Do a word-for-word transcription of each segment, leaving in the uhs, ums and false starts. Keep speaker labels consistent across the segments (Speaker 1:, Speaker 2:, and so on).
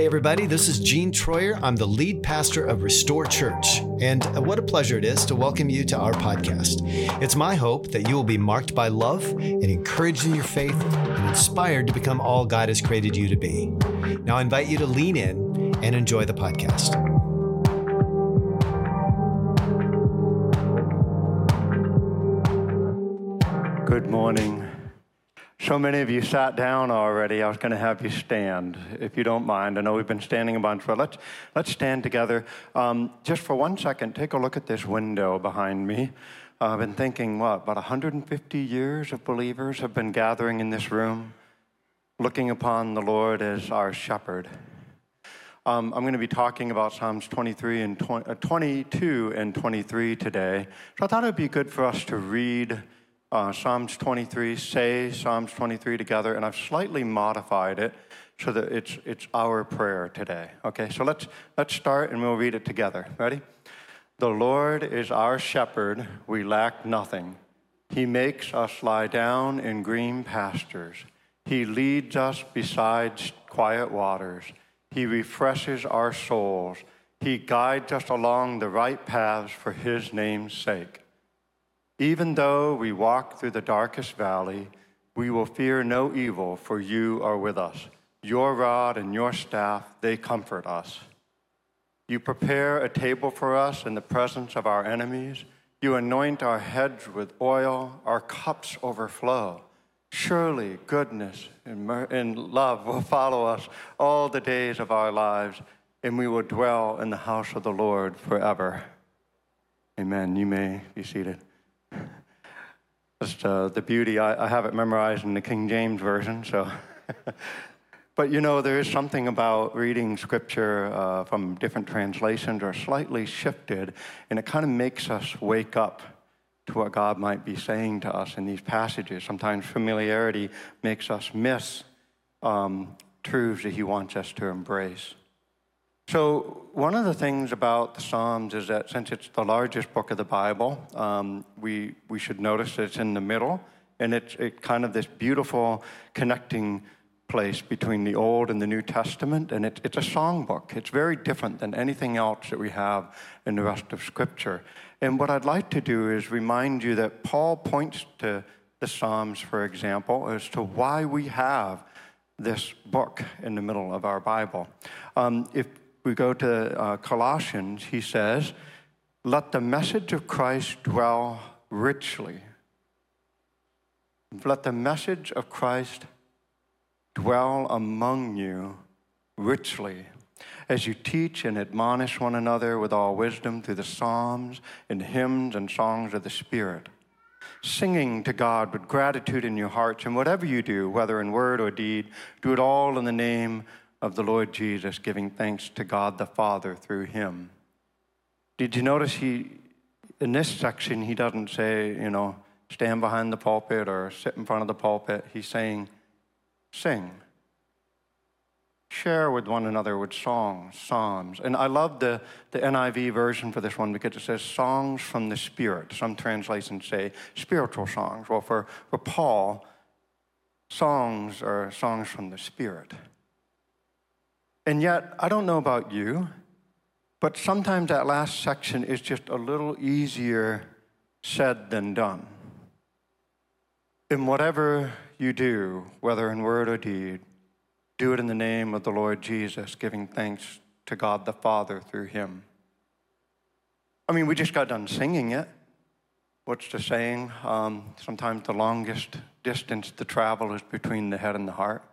Speaker 1: Hey everybody, this is Gene Troyer. I'm the lead pastor of Restore Church, and what a pleasure it is to welcome you to our podcast. It's my hope that you will be marked by love and encouraged in your faith and inspired to become all God has created you to be. Now I invite you to lean in and enjoy the podcast.
Speaker 2: Good morning. So many of you sat down already. I was going to have you stand, if you don't mind. I know we've been standing a bunch, but let's let's stand together. Um, just for one second, take a look at this window behind me. Uh, I've been thinking, what, about one hundred fifty years of believers have been gathering in this room, looking upon the Lord as our shepherd. Um, I'm going to be talking about Psalms twenty-three and twenty, uh, twenty-two and twenty-three today. So I thought it would be good for us to read Uh, Psalms twenty-three, say Psalms twenty-three together, and I've slightly modified it so that it's it's our prayer today. Okay, so let's let's start and we'll read it together. Ready? The Lord is our shepherd; we lack nothing. He makes us lie down in green pastures. He leads us beside quiet waters. He refreshes our souls. He guides us along the right paths for His name's sake. Even though we walk through the darkest valley, we will fear no evil, for you are with us. Your rod and your staff, they comfort us. You prepare a table for us in the presence of our enemies. You anoint our heads with oil. Our cups overflow. Surely goodness and, mer- and love will follow us all the days of our lives, and we will dwell in the house of the Lord forever. Amen. You may be seated. Just uh, the beauty, I, I have it memorized in the King James Version, so. But you know, there is something about reading scripture uh, from different translations or slightly shifted, and it kind of makes us wake up to what God might be saying to us in these passages. Sometimes familiarity makes us miss um, truths that He wants us to embrace. So one of the things about the Psalms is that since it's the largest book of the Bible, um, we we should notice that it's in the middle, and it's it kind of this beautiful connecting place between the Old and the New Testament, and it, it's a song book. It's very different than anything else that we have in the rest of Scripture. And what I'd like to do is remind you that Paul points to the Psalms, for example, as to why we have this book in the middle of our Bible. Um, if we go to uh, Colossians, he says, let the message of Christ dwell richly. Let the message of Christ dwell among you richly, as you teach and admonish one another with all wisdom through the psalms and hymns and songs of the Spirit, singing to God with gratitude in your hearts. And whatever you do, whether in word or deed, do it all in the name of the Lord Jesus, giving thanks to God the Father through Him. Did you notice he, in this section, he doesn't say, you know, stand behind the pulpit or sit in front of the pulpit. He's saying, sing. Share with one another with songs, psalms. And I love the, the N I V version for this one because it says songs from the Spirit. Some translations say spiritual songs. Well, for, for Paul, songs are songs from the Spirit. And yet, I don't know about you, but sometimes that last section is just a little easier said than done. In whatever you do, whether in word or deed, do it in the name of the Lord Jesus, giving thanks to God the Father through Him. I mean, we just got done singing it. What's the saying? Um, sometimes the longest distance to travel is between the head and the heart.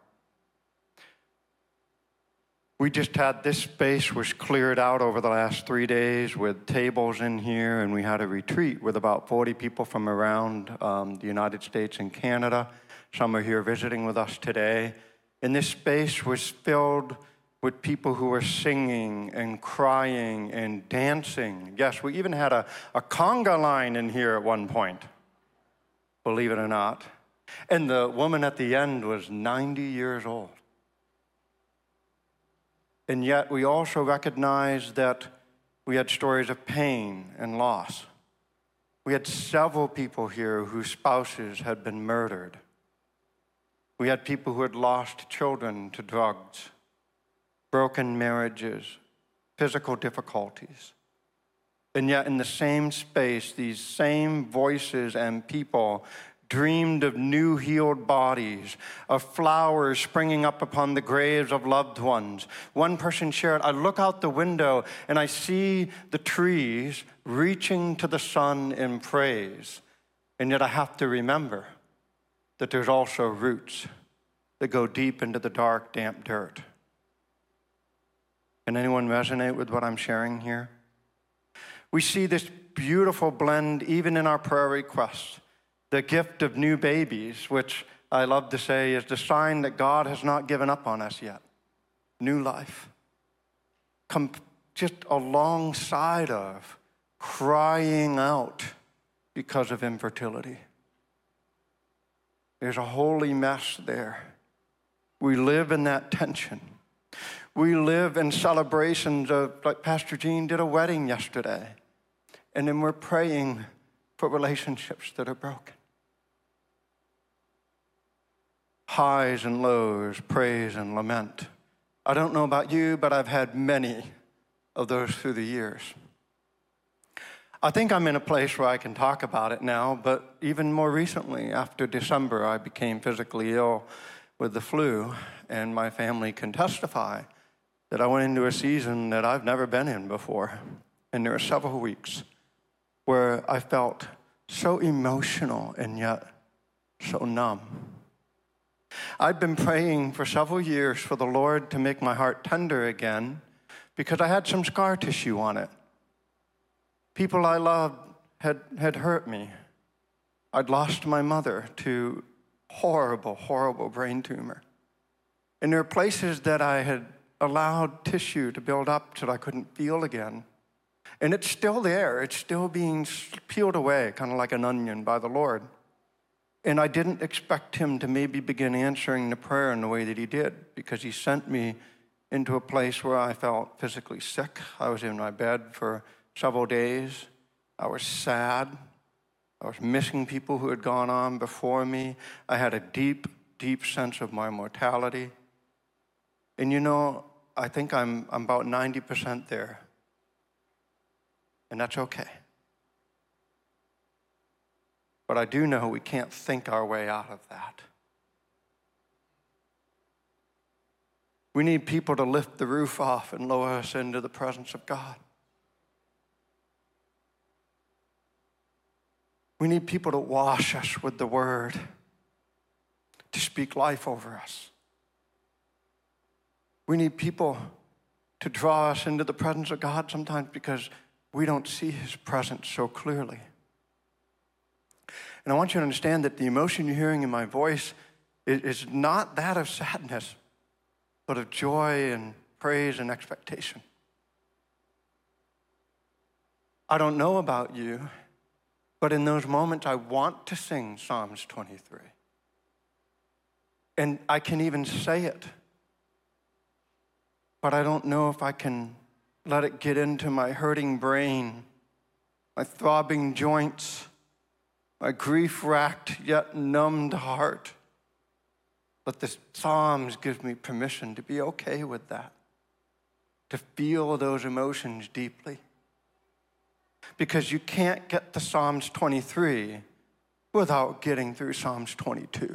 Speaker 2: We just had this space was cleared out over the last three days with tables in here, and we had a retreat with about forty people from around um, the United States and Canada. Some are here visiting with us today. And this space was filled with people who were singing and crying and dancing. Yes, we even had a, a conga line in here at one point, believe it or not. And the woman at the end was ninety years old. And yet we also recognize that we had stories of pain and loss. We had several people here whose spouses had been murdered. We had people who had lost children to drugs. broken marriages, physical difficulties. And yet in the same space, these same voices and people dreamed of new healed bodies, of flowers springing up upon the graves of loved ones. One person shared, I look out the window and I see the trees reaching to the sun in praise. And yet I have to remember that there's also roots that go deep into the dark, damp dirt. Can anyone resonate with what I'm sharing here? We see this beautiful blend even in our prayer requests. The gift of new babies, which I love to say is the sign that God has not given up on us yet. New life. Come just alongside of crying out because of infertility. There's a holy mess there. We live in that tension. We live in celebrations of, like Pastor Gene did a wedding yesterday, and then we're praying for relationships that are broken. Highs and lows, praise and lament. I don't know about you, but I've had many of those through the years. I think I'm in a place where I can talk about it now, but even more recently, after December, I became physically ill with the flu, and my family can testify that I went into a season that I've never been in before. And there were several weeks where I felt so emotional and yet so numb. I'd been praying for several years for the Lord to make my heart tender again because I had some scar tissue on it. People I loved had, had hurt me. I'd lost my mother to horrible, horrible brain tumor. And there are places that I had allowed tissue to build up so that I couldn't feel again. And it's still there. It's still being peeled away, kind of like an onion by the Lord. And I didn't expect him to maybe begin answering the prayer in the way that he did, because he sent me into a place where I felt physically sick. I was in my bed for several days. I was sad. I was missing people who had gone on before me. I had a deep, deep sense of my mortality. And you know, I think I'm, I'm about ninety percent there. And that's okay. But I do know we can't think our way out of that. We need people to lift the roof off and lower us into the presence of God. We need people to wash us with the word, to speak life over us. We need people to draw us into the presence of God sometimes because we don't see his presence so clearly. And I want you to understand that the emotion you're hearing in my voice is not that of sadness, but of joy and praise and expectation. I don't know about you, but in those moments I want to sing Psalms twenty-three. And I can even say it, but I don't know if I can let it get into my hurting brain, my throbbing joints, my grief-racked yet numbed heart. But the Psalms give me permission to be okay with that, to feel those emotions deeply. Because you can't get to Psalms twenty-three without getting through Psalms twenty-two.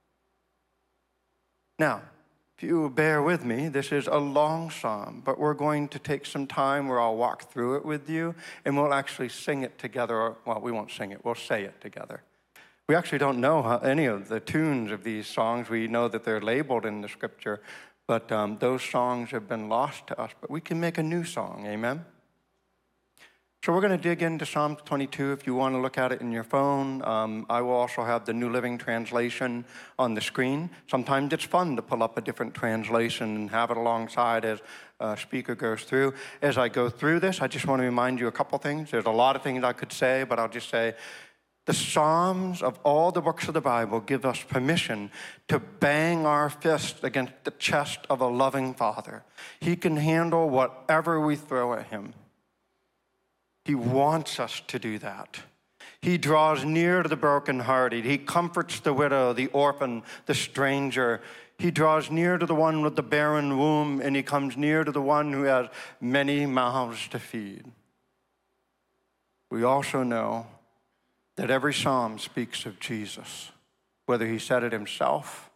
Speaker 2: Now, if you will bear with me, this is a long psalm, but we're going to take some time where I'll walk through it with you, and we'll actually sing it together. Well, we won't sing it, we'll say it together. We actually don't know how, any of the tunes of these songs. We know that they're labeled in the scripture, but um, those songs have been lost to us, but we can make a new song, amen? So we're going to dig into Psalm twenty-two. If you want to look at it in your phone, um, I will also have the New Living Translation on the screen. Sometimes it's fun to pull up a different translation and have it alongside as a speaker goes through. As I go through this, I just want to remind you a couple things. There's a lot of things I could say, but I'll just say the Psalms of all the books of the Bible give us permission to bang our fist against the chest of a loving Father. He can handle whatever we throw at him. He wants us to do that. He draws near to the brokenhearted. He comforts the widow, the orphan, the stranger. He draws near to the one with the barren womb, and he comes near to the one who has many mouths to feed. We also know that every psalm speaks of Jesus, whether he said it himself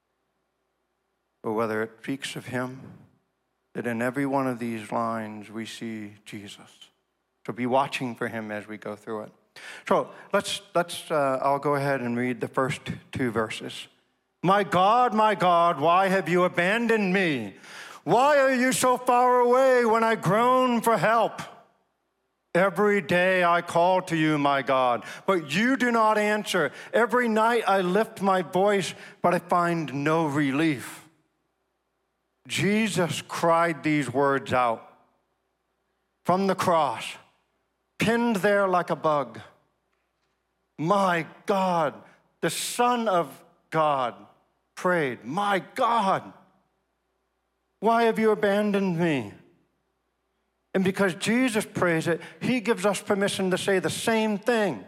Speaker 2: or whether it speaks of him, that in every one of these lines we see Jesus. So be watching for him as we go through it. So let's, let's uh, I'll go ahead and read the first two verses. My God, my God, why have you abandoned me? Why are you so far away when I groan for help? Every day I call to you, my God, but you do not answer. Every night I lift my voice, but I find no relief. Jesus cried these words out from the cross, pinned there like a bug. My God, the Son of God prayed, my God, why have you abandoned me? And because Jesus prays it, he gives us permission to say the same thing.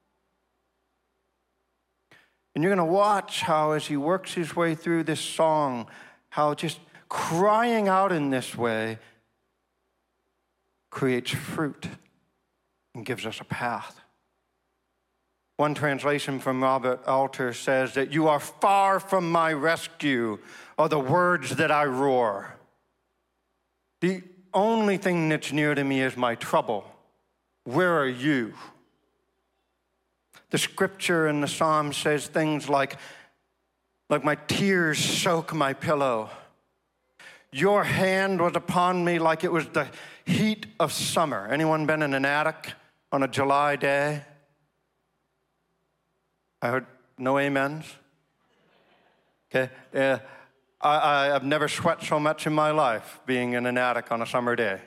Speaker 2: And you're going to watch how as he works his way through this song, how just crying out in this way creates fruit and gives us a path. One translation from Robert Alter says that you are far from my rescue are the words that I roar. The only thing that's near to me is my trouble. Where are you? The scripture in the psalm says things like, like my tears soak my pillow. Your hand was upon me like it was the heat of summer. Anyone been in an attic on a July day? I heard no amens. Okay, uh, I, I've never sweat so much in my life being in an attic on a summer day.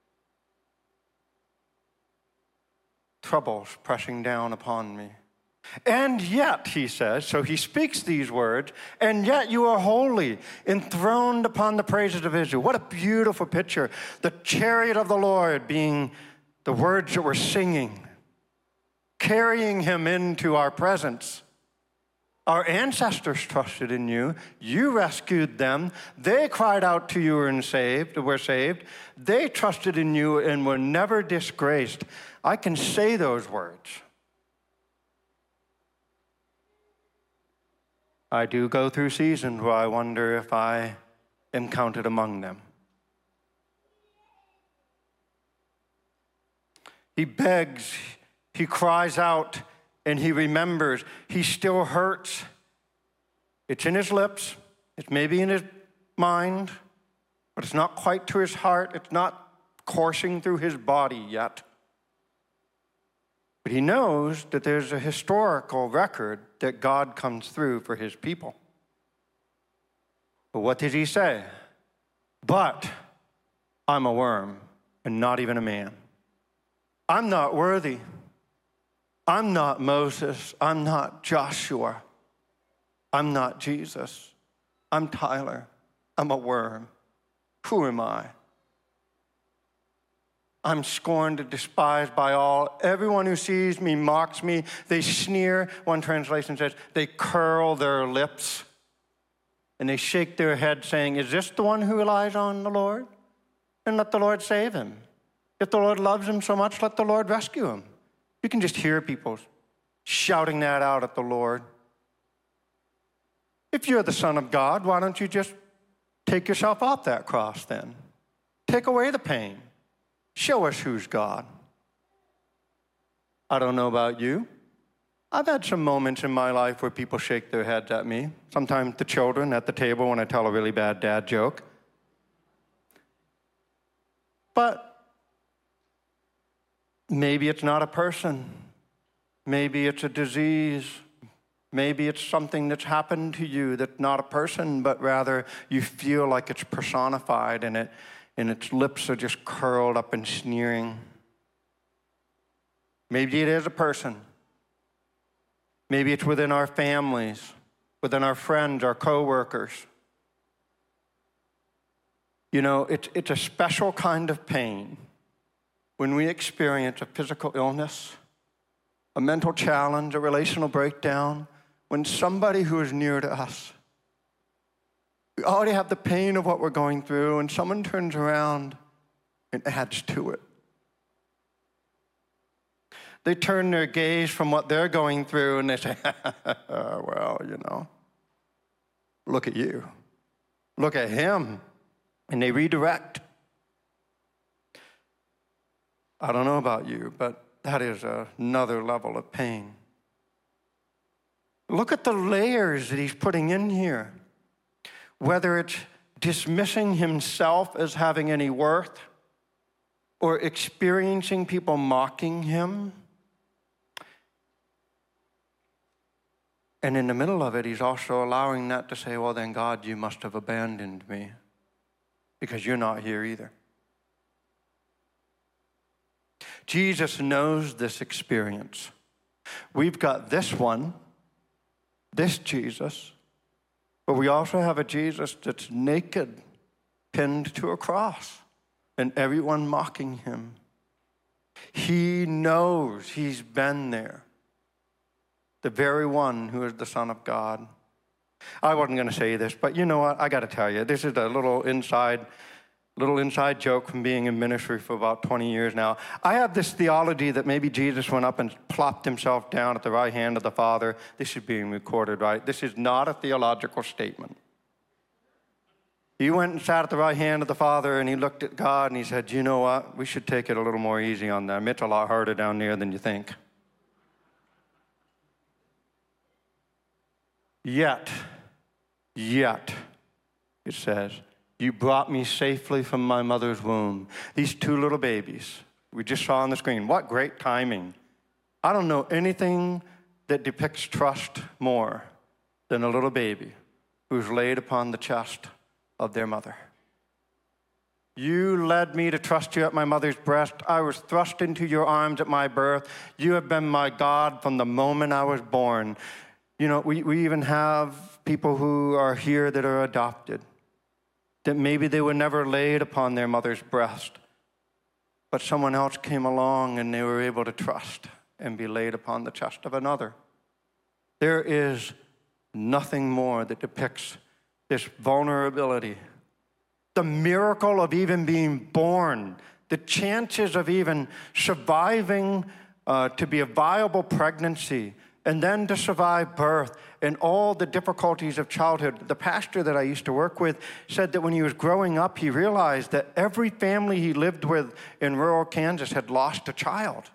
Speaker 2: Troubles pressing down upon me. And yet, he says, so he speaks these words, and yet you are holy, enthroned upon the praises of Israel. What a beautiful picture. The chariot of the Lord being the words that we're singing, carrying him into our presence. Our ancestors trusted in you. You rescued them. They cried out to you and saved, were saved. They trusted in you and were never disgraced. I can say those words. I do go through seasons where I wonder if I am counted among them. He begs, he cries out, and he remembers. He still hurts. It's in his lips. It's maybe in his mind, but it's not quite to his heart. It's not coursing through his body yet. But he knows that there's a historical record that God comes through for his people. But what did he say? But I'm a worm and not even a man. I'm not worthy. I'm not Moses. I'm not Joshua. I'm not Jesus. I'm Tyler. I'm a worm. Who am I? I'm scorned and despised by all. Everyone who sees me mocks me. They sneer. One translation says, they curl their lips. And they shake their head saying, is this the one who relies on the Lord? Then let the Lord save him. If the Lord loves him so much, let the Lord rescue him. You can just hear people shouting that out at the Lord. If you're the Son of God, why don't you just take yourself off that cross then? Take away the pain. Show us who's God. I don't know about you. I've had some moments in my life where people shake their heads at me. Sometimes the children at the table when I tell a really bad dad joke. But maybe it's not a person. Maybe it's a disease. Maybe it's something that's happened to you that's not a person, but rather you feel like it's personified and it and its lips are just curled up and sneering. Maybe it is a person. Maybe it's within our families, within our friends, our coworkers. You know, it's, it's a special kind of pain when we experience a physical illness a mental challenge, a relational breakdown, when somebody who is near to us, we already have the pain of what we're going through, and someone turns around and adds to it. They turn their gaze from what they're going through and they say, well, you know, look at you. Look at him. And they redirect. I don't know about you, but that is another level of pain. Look at the layers that he's putting in here. Whether it's dismissing himself as having any worth or experiencing people mocking him. And in the middle of it, he's also allowing that to say, well, then, God, you must have abandoned me because you're not here either. Jesus knows this experience. We've got this one, this Jesus, but we also have a Jesus that's naked, pinned to a cross, and everyone mocking him. He knows he's been there. The very one who is the Son of God. I wasn't going to say this, but you know what? I got to tell you, this is a little inside, little inside joke from being in ministry for about twenty years now. I have this theology that maybe Jesus went up and plopped himself down at the right hand of the Father. This is being recorded, right? This is not a theological statement. He went and sat at the right hand of the Father, and he looked at God, and he said, you know what? We should take it a little more easy on them. It's a lot harder down there than you think. Yet, yet, it says, you brought me safely from my mother's womb. These two little babies we just saw on the screen. What great timing. I don't know anything that depicts trust more than a little baby who's laid upon the chest of their mother. You led me to trust you at my mother's breast. I was thrust into your arms at my birth. You have been my God from the moment I was born. You know, we, we even have people who are here that are adopted, that maybe they were never laid upon their mother's breast, but someone else came along and they were able to trust and be laid upon the chest of another. There is nothing more that depicts this vulnerability, the miracle of even being born, the chances of even surviving uh, to be a viable pregnancy, and then to survive birth and all the difficulties of childhood. The pastor that I used to work with said that when he was growing up, he realized that every family he lived with in rural Kansas had lost a child.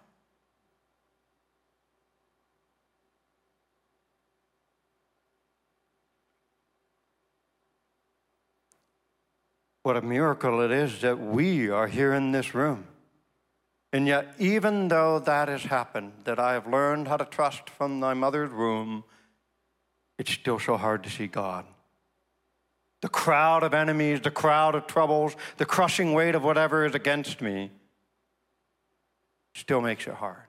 Speaker 2: What a miracle it is that we are here in this room. And yet, even though that has happened, that I have learned how to trust from my mother's womb, it's still so hard to see God. The crowd of enemies, the crowd of troubles, the crushing weight of whatever is against me still makes it hard.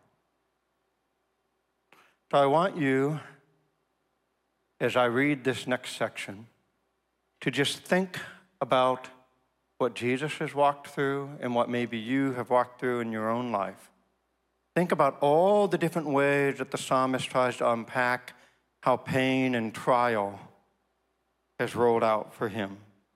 Speaker 2: So I want you, as I read this next section, to just think about what Jesus has walked through and what maybe you have walked through in your own life. Think about all the different ways that the psalmist tries to unpack how pain and trial has rolled out for him.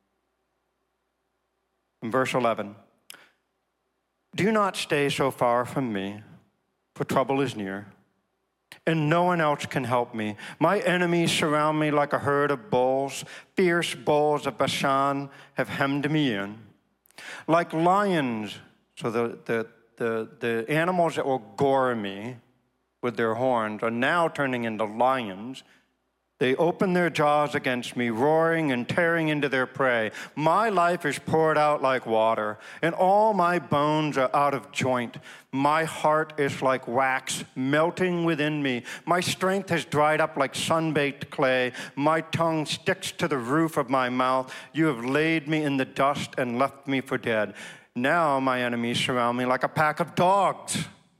Speaker 2: In verse eleven, do not stay so far from me, for trouble is near, and no one else can help me. My enemies surround me like a herd of bulls. Fierce bulls of Bashan have hemmed me in. Like lions, so the, the, the, the animals that will gore me with their horns are now turning into lions. They open their jaws against me, roaring and tearing into their prey. My life is poured out like water, and all my bones are out of joint. My heart is like wax melting within me. My strength has dried up like sun-baked clay. My tongue sticks to the roof of my mouth. You have laid me in the dust and left me for dead. Now my enemies surround me like a pack of dogs.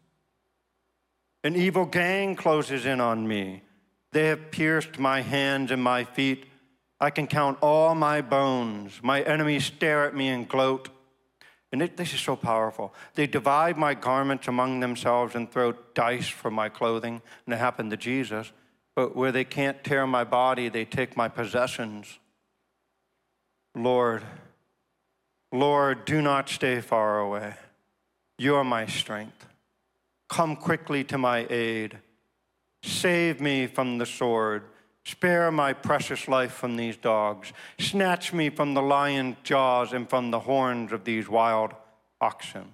Speaker 2: An evil gang closes in on me. They have pierced my hands and my feet. I can count all my bones. My enemies stare at me and gloat. And it, this is so powerful. They divide my garments among themselves and throw dice for my clothing. And it happened to Jesus. But where they can't tear my body, they take my possessions. Lord, Lord, do not stay far away. You are my strength. Come quickly to my aid. Save me from the sword. Spare my precious life from these dogs. Snatch me from the lion's jaws and from the horns of these wild oxen.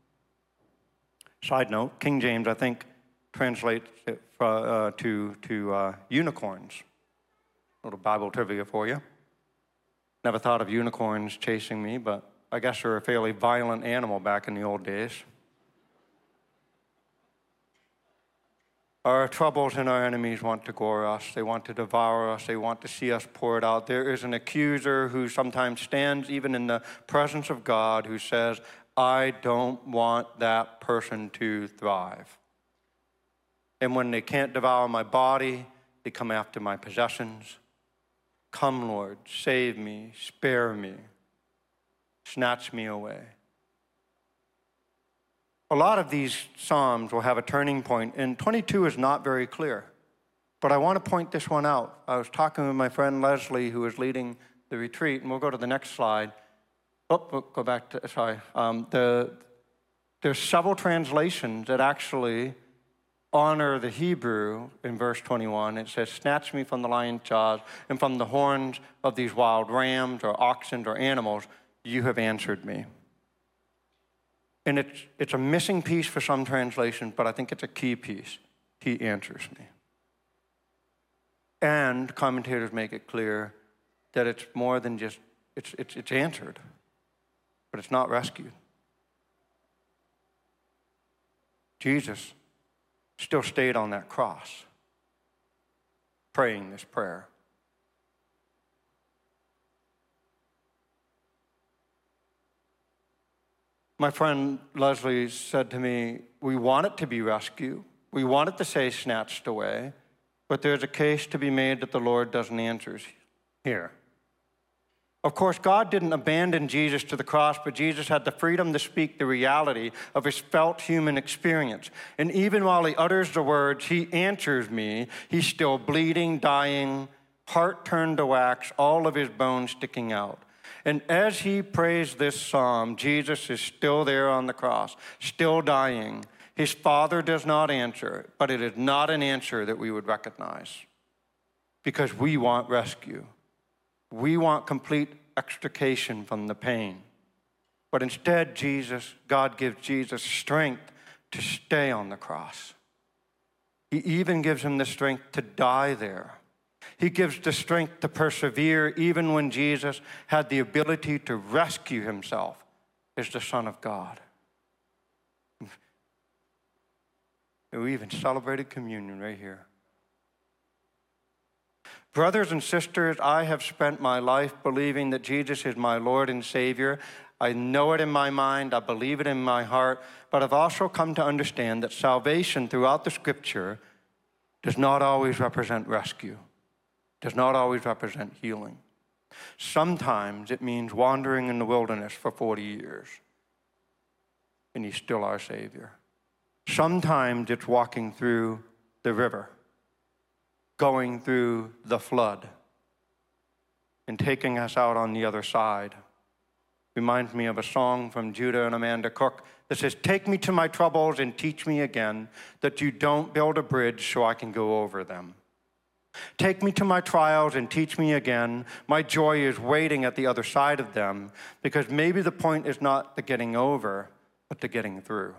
Speaker 2: Side note, King James, I think, translates it uh, to, to uh, unicorns. A little Bible trivia for you. Never thought of unicorns chasing me, but I guess they're a fairly violent animal back in the old days. Our troubles and our enemies want to gore us. They want to devour us. They want to see us poured out. There is an accuser who sometimes stands even in the presence of God who says, I don't want that person to thrive. And when they can't devour my body, they come after my possessions. Come, Lord, save me, spare me, snatch me away. A lot of these Psalms will have a turning point, and twenty-two is not very clear. But I want to point this one out. I was talking with my friend Leslie, who is leading the retreat, and we'll go to the next slide. Oh, we'll go back to, sorry. Um, the, there's several translations that actually honor the Hebrew in verse twenty-one. It says, snatch me from the lion's jaws and from the horns of these wild rams or oxen or animals, you have answered me. And it's, it's a missing piece for some translations, but I think it's a key piece. He answers me. And commentators make it clear that it's more than just, it's, it's, it's answered, but it's not rescued. Jesus still stayed on that cross, praying this prayer. My friend Leslie said to me, we want it to be rescue. We want it to say snatched away, but there's a case to be made that the Lord doesn't answer here. Of course, God didn't abandon Jesus to the cross, but Jesus had the freedom to speak the reality of his felt human experience. And even while he utters the words, he answers me, he's still bleeding, dying, heart turned to wax, all of his bones sticking out. And as he prays this psalm, Jesus is still there on the cross, still dying. His Father does not answer, but it is not an answer that we would recognize because we want rescue. We want complete extrication from the pain. But instead, Jesus, God gives Jesus strength to stay on the cross. He even gives him the strength to die there. He gives the strength to persevere even when Jesus had the ability to rescue himself as the Son of God. And we even celebrated communion right here. Brothers and sisters, I have spent my life believing that Jesus is my Lord and Savior. I know it in my mind, I believe it in my heart, but I've also come to understand that salvation throughout the Scripture does not always represent rescue. Does not always represent healing. Sometimes it means wandering in the wilderness for forty years, and he's still our Savior. Sometimes it's walking through the river, going through the flood, and taking us out on the other side. Reminds me of a song from Judah and Amanda Cook that says, take me to my troubles and teach me again that you don't build a bridge so I can go over them. Take me to my trials and teach me again. My joy is waiting at the other side of them because maybe the point is not the getting over, but the getting through.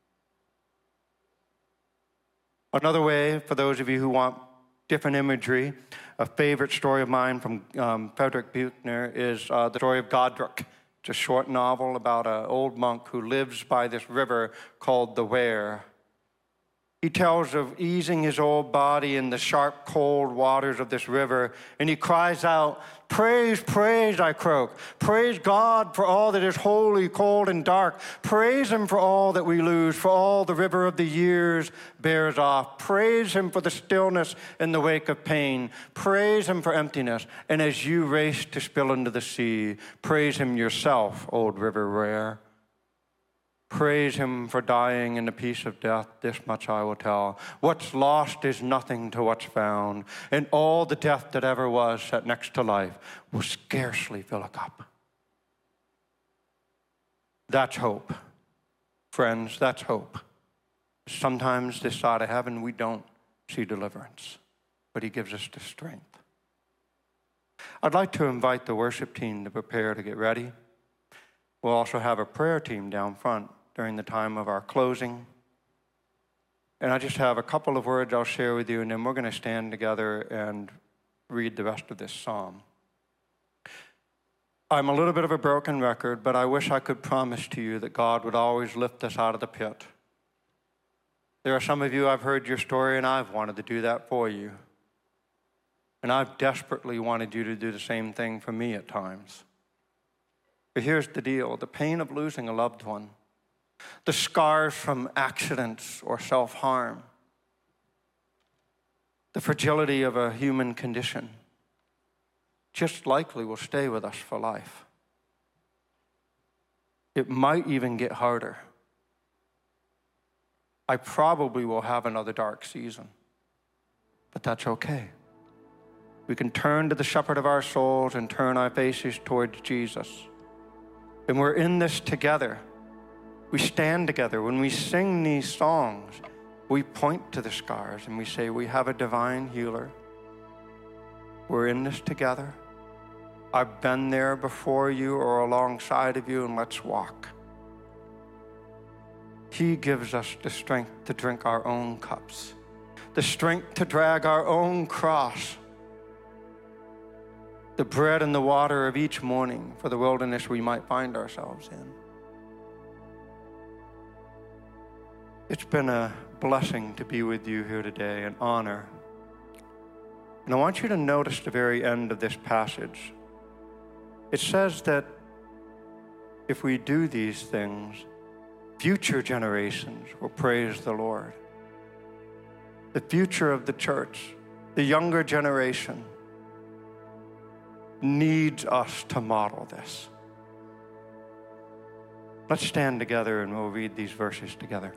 Speaker 2: Another way, for those of you who want different imagery, a favorite story of mine from um, Frederick Buechner is uh, the story of Godric. It's a short novel about an old monk who lives by this river called the Wear. He tells of easing his old body in the sharp, cold waters of this river, and he cries out, praise, praise, I croak. Praise God for all that is holy, cold, and dark. Praise him for all that we lose, for all the river of the years bears off. Praise him for the stillness in the wake of pain. Praise him for emptiness. And as you race to spill into the sea, praise him yourself, old river rare. Praise him for dying in the peace of death, this much I will tell. What's lost is nothing to what's found, and all the death that ever was set next to life will scarcely fill a cup. That's hope. Friends, that's hope. Sometimes this side of heaven we don't see deliverance, but he gives us the strength. I'd like to invite the worship team to prepare to get ready. We'll also have a prayer team down front during the time of our closing. And I just have a couple of words I'll share with you, and then we're going to stand together and read the rest of this psalm. I'm a little bit of a broken record, but I wish I could promise to you that God would always lift us out of the pit. There are some of you, I've heard your story, and I've wanted to do that for you. And I've desperately wanted you to do the same thing for me at times. But here's the deal, the pain of losing a loved one, the scars from accidents or self-harm, the fragility of a human condition, just likely will stay with us for life. It might even get harder. I probably will have another dark season, but that's okay. We can turn to the shepherd of our souls and turn our faces towards Jesus. And we're in this together. We stand together. When we sing these songs, we point to the scars and we say, we have a divine healer. We're in this together. I've been there before you or alongside of you, and let's walk. He gives us the strength to drink our own cups, the strength to drag our own cross, the bread and the water of each morning for the wilderness we might find ourselves in. It's been a blessing to be with you here today, an honor. And I want you to notice the very end of this passage. It says that if we do these things, future generations will praise the Lord. The future of the church, the younger generation, needs us to model this. Let's stand together and we'll read these verses together.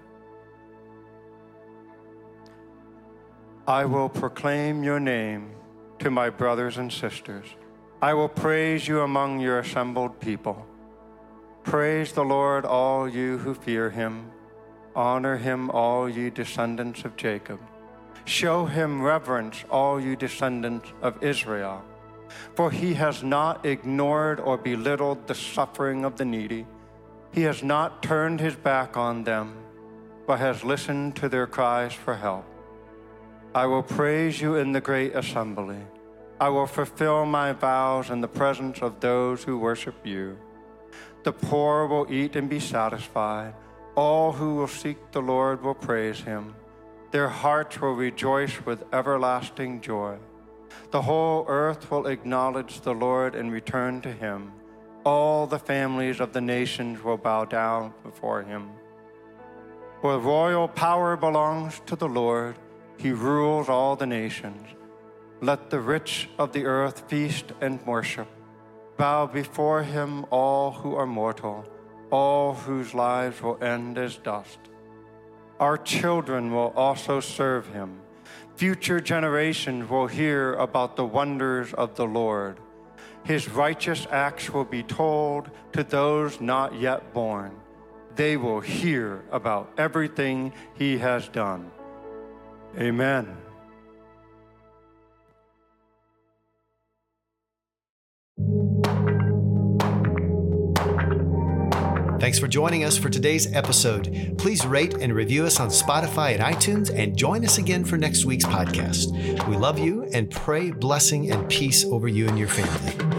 Speaker 2: I will proclaim your name to my brothers and sisters. I will praise you among your assembled people. Praise the Lord, all you who fear him. Honor him, all you descendants of Jacob. Show him reverence, all you descendants of Israel. For he has not ignored or belittled the suffering of the needy. He has not turned his back on them, but has listened to their cries for help. I will praise you in the great assembly. I will fulfill my vows in the presence of those who worship you. The poor will eat and be satisfied. All who will seek the Lord will praise him. Their hearts will rejoice with everlasting joy. The whole earth will acknowledge the Lord and return to him. All the families of the nations will bow down before him. For royal power belongs to the Lord. He rules all the nations. Let the rich of the earth feast and worship. Bow before him all who are mortal, all whose lives will end as dust. Our children will also serve him. Future generations will hear about the wonders of the Lord. His righteous acts will be told to those not yet born. They will hear about everything he has done. Amen.
Speaker 1: Thanks for joining us for today's episode. Please rate and review us on Spotify and iTunes, and join us again for next week's podcast. We love you and pray blessing and peace over you and your family.